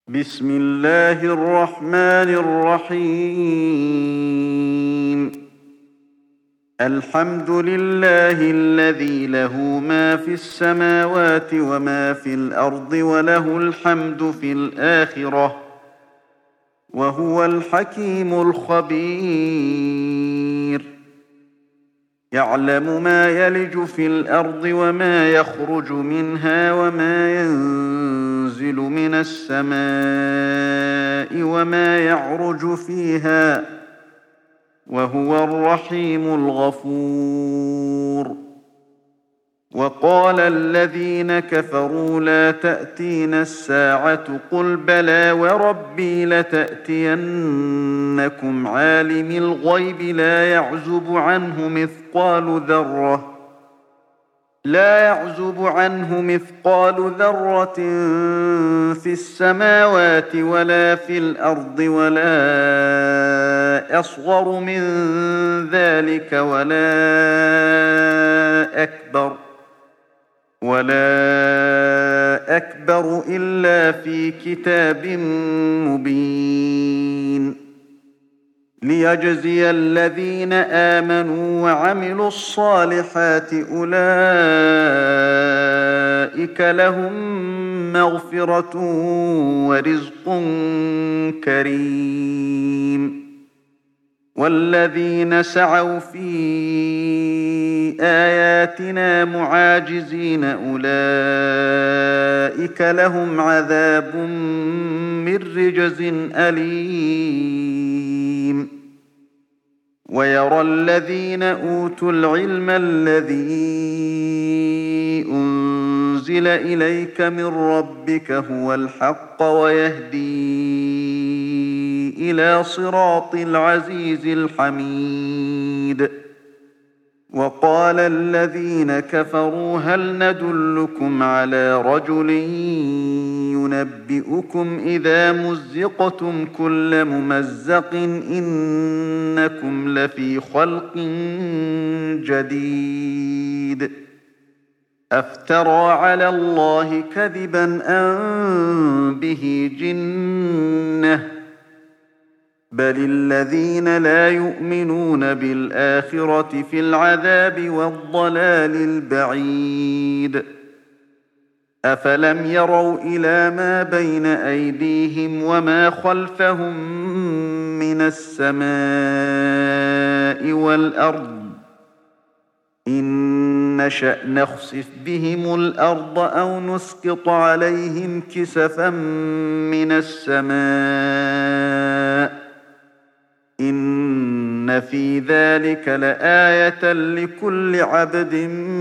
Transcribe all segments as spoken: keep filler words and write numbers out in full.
بسم الله الرحمن الرحيم. الحمد لله الذي له ما في السماوات وما في الأرض وله الحمد في الآخرة وهو الحكيم الخبير. يعلم ما يلج في الأرض وما يخرج منها وما ينزل من السماء وما يعرج فيها وهو الرحيم الغفور. وقال الذين كفروا لا تأتينا الساعة قل بلى وربي لتأتينكم عالم الغيب لا يعزب عنه مثقال ذرة لا يعزب عنه مثقال ذرة في السماوات ولا في الأرض ولا أصغر من ذلك ولا أكبر ولا أكبر إلا في كتاب مبين. ليجزي الذين آمنوا وعملوا الصالحات أولئك لهم مغفرة ورزق كريم. والذين سعوا في آياتنا معاجزين أولئك لهم عذاب من رجز أليم. ويرى الذين أوتوا العلم الذي أنزل إليك من ربك هو الحق ويهدي إلى صراط العزيز الحميد. وقال الذين كفروا هل ندلكم على رجل ينبئكم إذا مزقتم كل ممزق إنكم لفي خلق جديد. أفترى على الله كذبا أم به جنة بل الذين لا يؤمنون بالآخرة في العذاب والضلال البعيد. أفلم يروا إلى ما بين أيديهم وما خلفهم من السماء والأرض إن نشأ نخسف بهم الأرض أو نسقط عليهم كسفا من السماء إن في ذلك لآية لكل عبد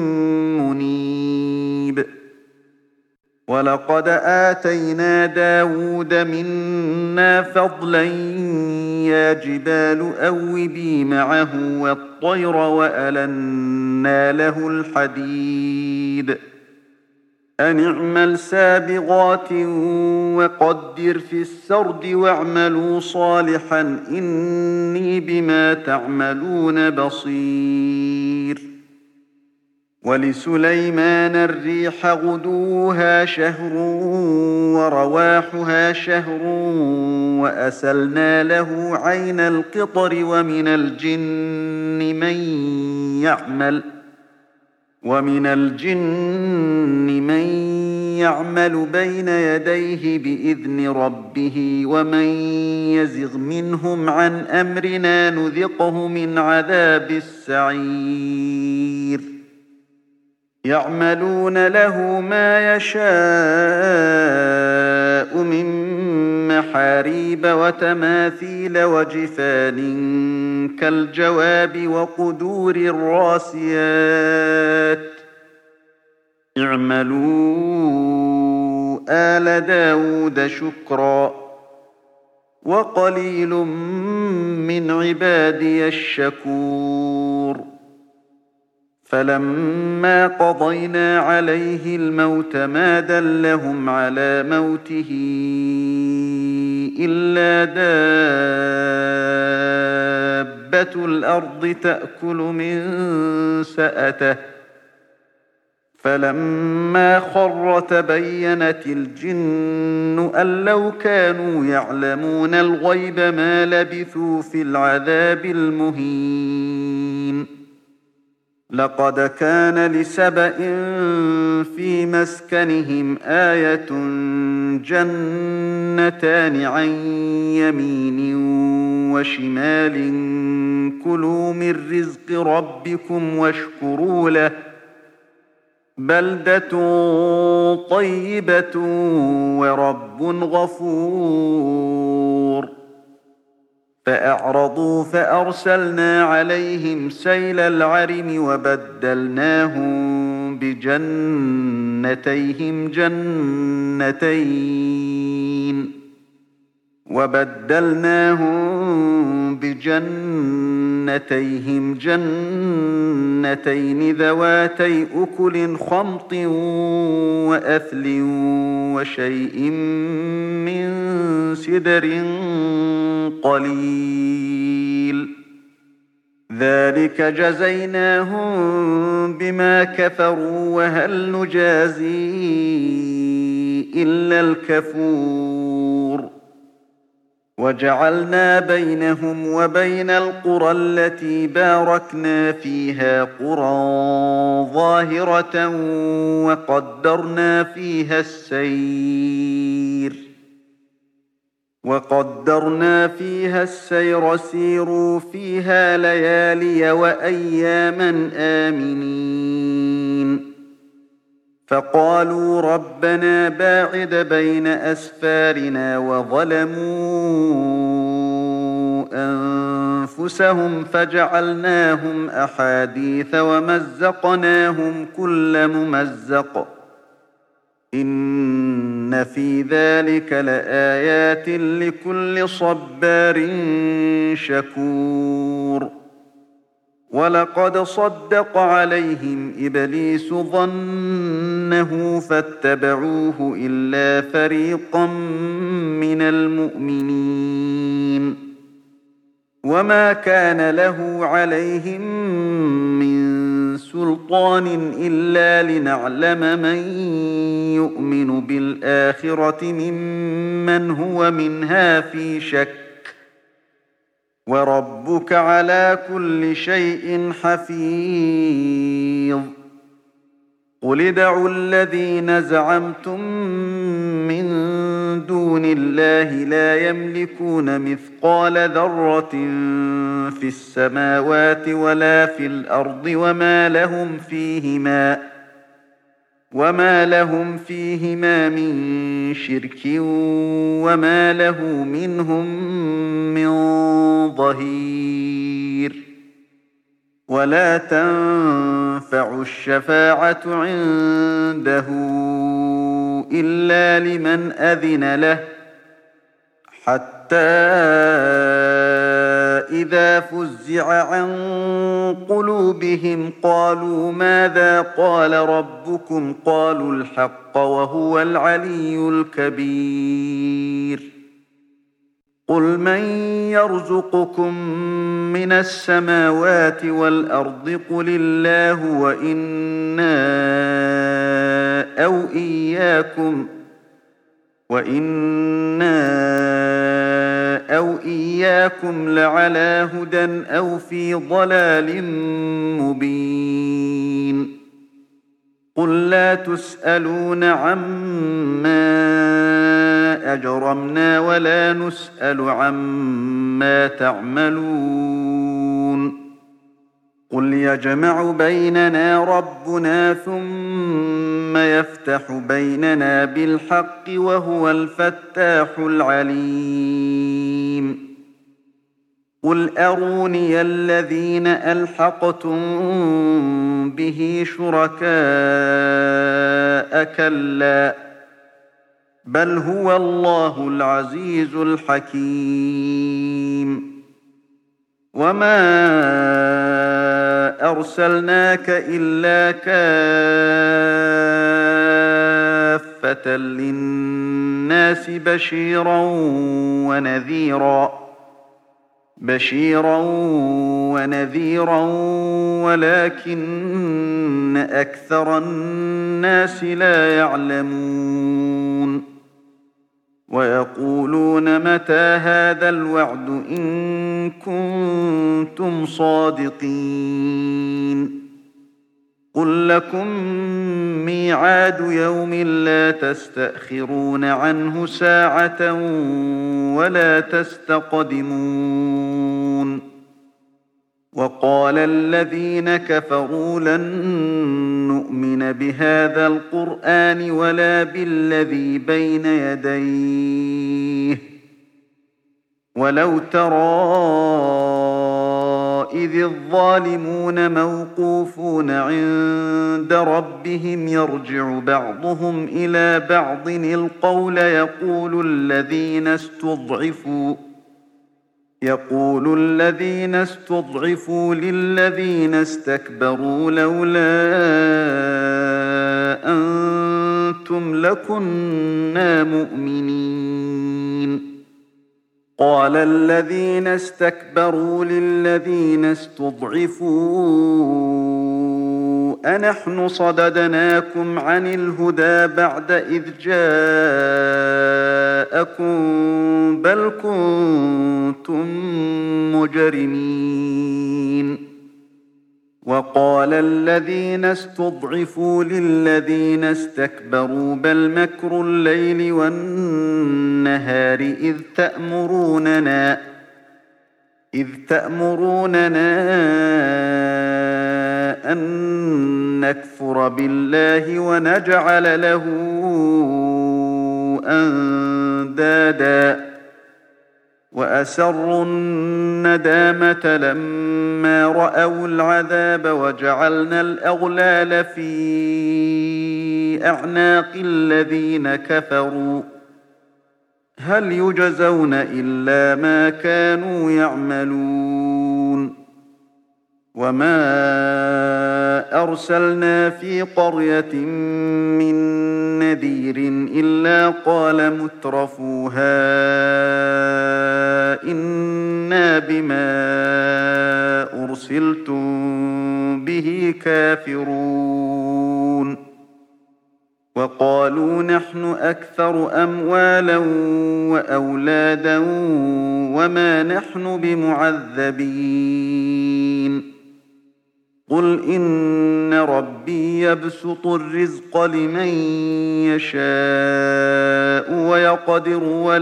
منيب. ولقد آتينا داود منا فضلا يا جبال أوبي معه والطير وألنا له الحديد أن اعمل سابغات وقدر في السرد واعملوا صالحا إني بما تعملون بصير. ولسليمان الريح غدوها شهر ورواحها شهر وأسلنا له عين القطر ومن الجن من يعمل ومن الجن من يعمل بين يديه بإذن ربه ومن يزغ منهم عن أمرنا نذقه من عذاب السعير. يعملون له ما يشاء من محاريب وتماثيل وجفان كالجواب وقدور الراسيات اعملوا آل داود شكرا وقليل من عبادي الشكور. فلما قضينا عليه الموت ما دلهم على موته إلا دابة الأرض تأكل من سأته فلما خر تبينت الجن أن لو كانوا يعلمون الغيب ما لبثوا في العذاب المهين. لقد كان لسبإ في مسكنهم آية جنتان عن يمين وشمال كلوا من رزق ربكم واشكروا له بلدة طيبة ورب غفور. فأعرضوا فأرسلنا عليهم سيل العرم وبدلناهم بجنتيهم جنتين وبدلناهم بجنتيهم جنتين ذواتي أكل خمط وأثل وشيء من سدر قليل. ذلك جزيناهم بما كفروا وهل نجازي إلا الكفور. وجعلنا بينهم وبين القرى التي باركنا فيها قرى ظاهرة وقدرنا فيها السير وقدرنا فيها السير سيروا فيها ليالي وأياما آمنين. فقالوا ربنا باعد بين أسفارنا وظلموا أنفسهم فجعلناهم أحاديث ومزقناهم كل ممزق إن في ذلك لآيات لكل صبار شكور. ولقد صدق عليهم إبليس ظنه فاتبعوه إلا فريقا من المؤمنين. وما كان له عليهم من سلطان إلا لنعلم من يؤمن بالآخرة ممن هو منها في شك وربك على كل شيء حفيظ. قل ادعوا الذين زعمتم من دون الله لا يملكون مثقال ذرة في السماوات ولا في الأرض وما لهم فيهما وما لهم فيهما من شرك وما له منهم من ظهير. ولا تنفع الشفاعة عنده إلا لمن أذن له حتى إذا فزع عن قلوبهم قالوا ماذا قال ربكم قالوا الحق وهو العلي الكبير. قل من يرزقكم من السماوات والأرض قل الله وإنا أو إياكم وإنا أو إياكم لعلى هدى أو في ضلال مبين. قل لا تسألون عما أجرمنا ولا نسأل عما تعملون. قل يجمع بيننا ربنا ثم يفتح بيننا بالحق وهو الفتاح العليم. قل أروني الذين ألحقتم به شركاء كلا بل هو الله العزيز الحكيم. وما أرسلناك إلا كافة للناس بشيرا ونذيرا بشيرا ونذيرا ولكن أكثر الناس لا يعلمون ويقولون متى هذا الوعد إن كنتم صادقين قل لكم ميعاد يوم لا تستأخرون عنه ساعة ولا تستقدمون وقال الذين كفروا لن نؤمن بهذا القرآن ولا بالذي بين يديه ولو ترى إذ الظالمون موقوفون عند ربهم يرجع بعضهم إلى بعض القول يقول الذين استضعفوا يقول الذين استضعفوا للذين استكبروا لولا أنتم لكنا مؤمنين قال الذين استكبروا للذين استضعفوا أنحن صددناكم عن الهدى بعد إذ جاءكم بل كنتم مجرمين وقال الذين استضعفوا للذين استكبروا بل مكر الليل والنهار إذ تأمروننا إذ تأمروننا أن نكفر بالله ونجعل له أندادا وأسروا الندامة لما رأوا العذاب وجعلنا الأغلال في أعناق الذين كفروا هل يجزون إلا ما كانوا يعملون وما أرسلنا في قرية من نذير إلا قال مترفوها إنا بما أرسلتم به كافرون وقالوا نحن أكثر أموالا وأولادا وما نحن بمعذبين قل إن ربي يبسط الرزق لمن يشاء ويقدر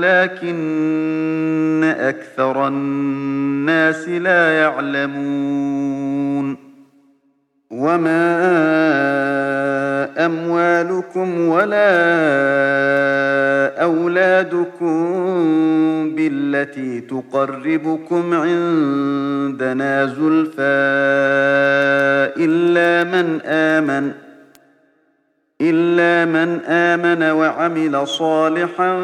ولكن أكثر الناس لا يعلمون وما أموالكم ولا أولادكم بالتي تقربكم عندنا زلفى إلا من آمن إلا من آمن وعمل صالحا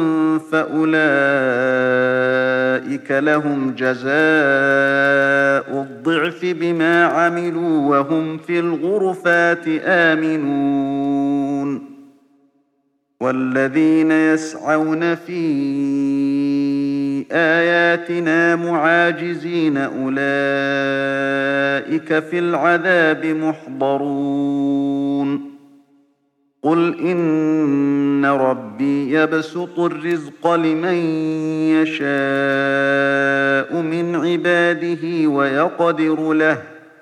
فأولئك لهم جزاء الضعف بما عملوا وهم في الغرفات آمنون والذين يسعون في آياتنا معاجزين أولئك في العذاب محضرون قل إن ربي يبسط الرزق لمن يشاء من عباده ويقدر له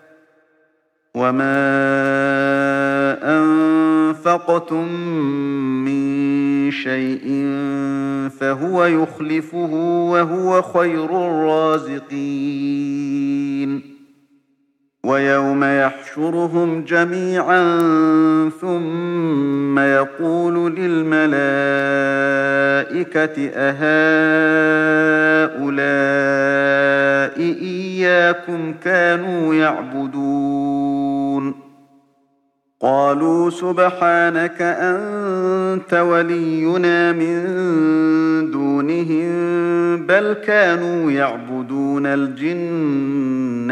وما أنفقتم من شيء فهو يخلفه وهو خير الرازقين ويوم يحشرهم جميعا ثم يقول للملائكة أهؤلاء إياكم كانوا يعبدون قالوا سبحانك أنت ولينا من دونهم بل كانوا يعبدون الجن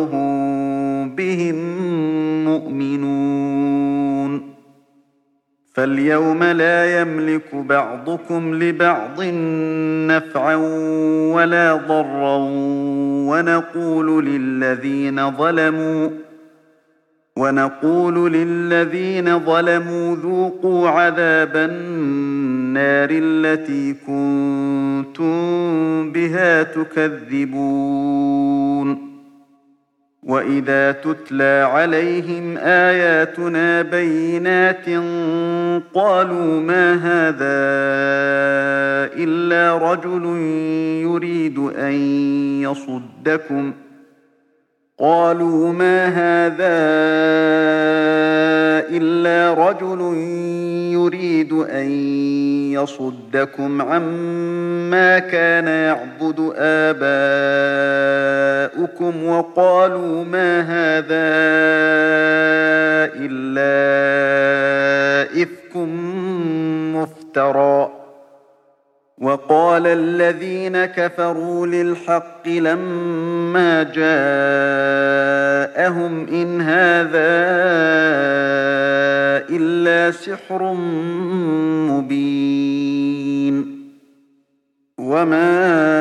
أكثرهم بهم مؤمنون فاليوم لا يملك بعضكم لبعض نفعا ولا ضرا ونقول للذين ظلموا ونقول للذين ظلموا ذوقوا عذاب النار التي كنتم بها تكذبون وإذا تتلى عليهم آياتنا بينات قالوا ما هذا إلا رجل يريد أن يصدكم قالوا ما هذا إلا رجل يريد أن يصدكم عما كان يعبد آباؤكم وقالوا ما هذا إلا إفك مفترى وقال الذين كفروا للحق لما جاءهم إن هذا إلا سحر مبين وما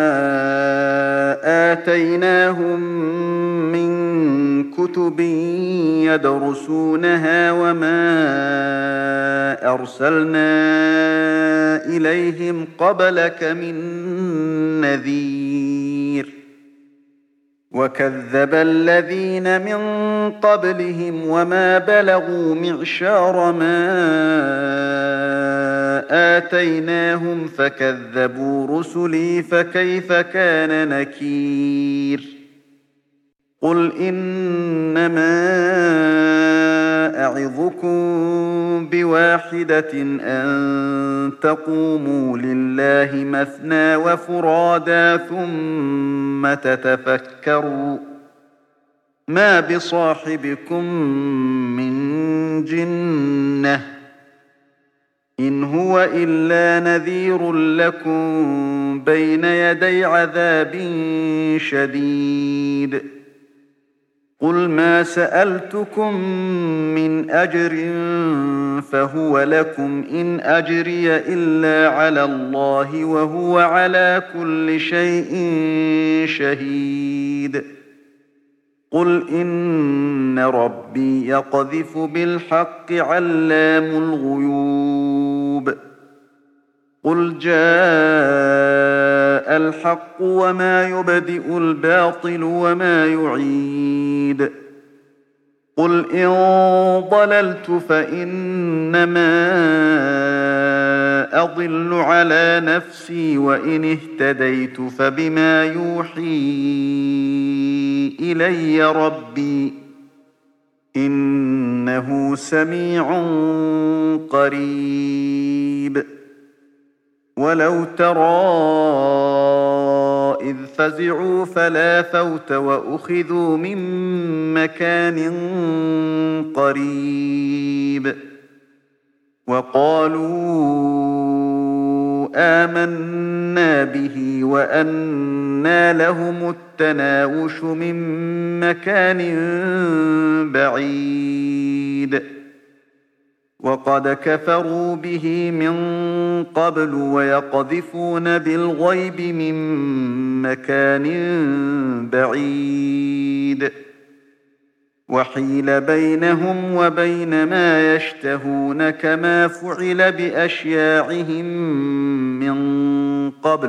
آتيناهم من كتب يدرسونها وما أرسلنا إليهم قبلك من نذير وكذب الذين من قبلهم وما بلغوا معشار ما آتيناهم فكذبوا رسلي فكيف كان نكير قل إنما أعظكم بواحدة أن تقوموا لله مثنى وفرادا ثم تتفكروا ما بصاحبكم من جنة إن هو إلا نذير لكم بين يدي عذاب شديد قل ما سألتكم من أجر فهو لكم إن أجري إلا على الله وهو على كل شيء شهيد قل إن ربي يقذف بالحق علام الغيوب قل جاء الحق وما يبدئ الباطل وما يعيد قل إن ضللت فإنما أضل على نفسي وإن اهتديت فبما يوحي إلي ربي إنه سميع قريب ولو ترى إذ فزعوا فلا فوت وأخذوا من مكان قريب وقالوا آمنا به وأنى لهم التناوش من مكان بعيد وقد كفروا به من قبل ويقذفون بالغيب من مكان بعيد وحيل بينهم وبين ما يشتهون كما فعل بأشياعهم من قبل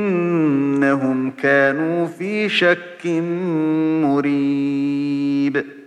إنهم كانوا في شك مريب